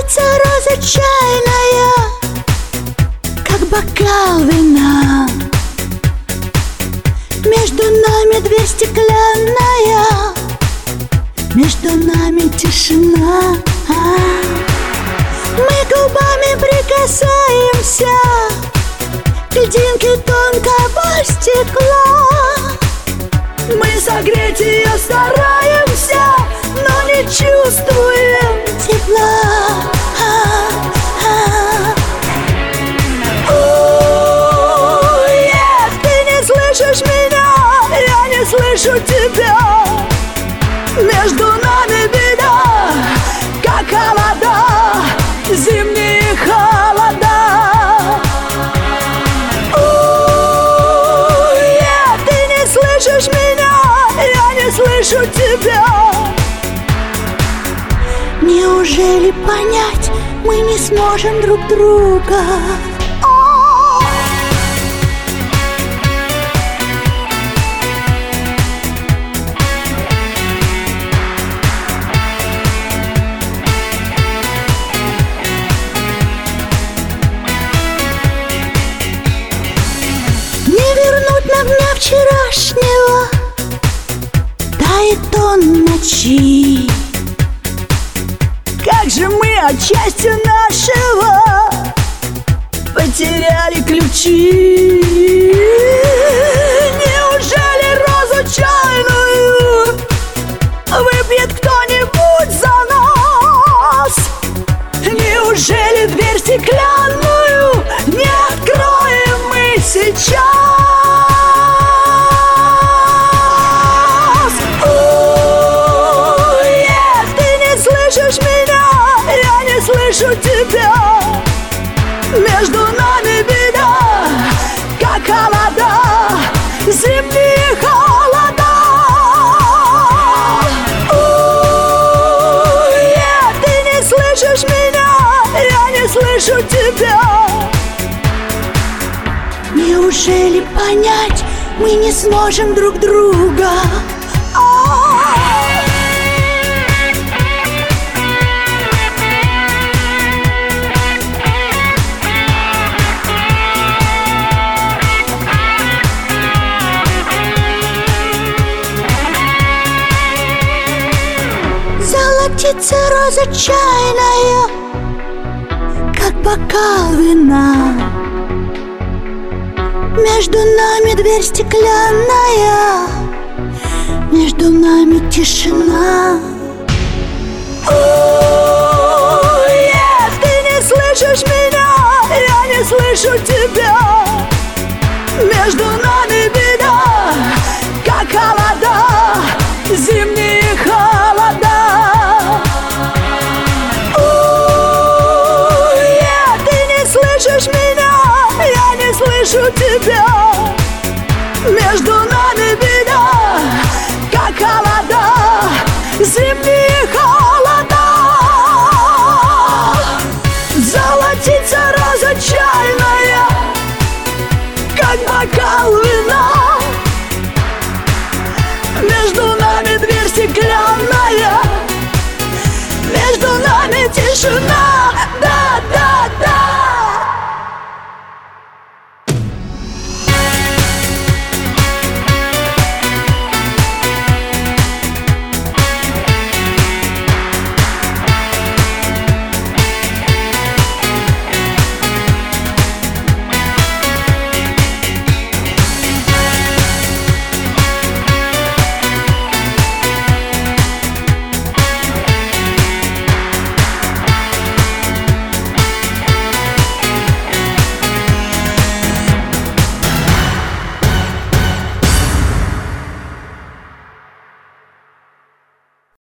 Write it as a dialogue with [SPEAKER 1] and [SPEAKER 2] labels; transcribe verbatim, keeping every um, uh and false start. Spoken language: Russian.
[SPEAKER 1] Золотится роза чайная, как бокал вина. Между нами дверь стеклянная, между нами тишина. Мы губами прикасаемся к льдинке тонкого стекла. Мы согреть ее стараемся, но не чувствуем тепла. Ой, ты не слышишь меня, я не слышу тебя. Между нами беда, как холода, зимние холода. Ой, ты не слышишь меня, я не слышу тебя. Неужели понять мы не сможем друг друга? Не вернуть нам дня вчерашнего, тает он ночи. Как же мы от счастья нашего потеряли ключи. Неужели розу чайную выпьет кто-нибудь за нас? Неужели дверь стеклянную не откроем мы сейчас? Ой, ты не слышишь меня, я не слышу тебя. Между нами беда, как холода, зимние холода. Ой, ты не слышишь меня, я не слышу тебя. Неужели понять мы не сможем друг друга? Золотится роза чайная, как бокал вина. Между нами дверь стеклянная, между нами тишина. Ой, ты не слышишь меня, я не слышу тебя. Между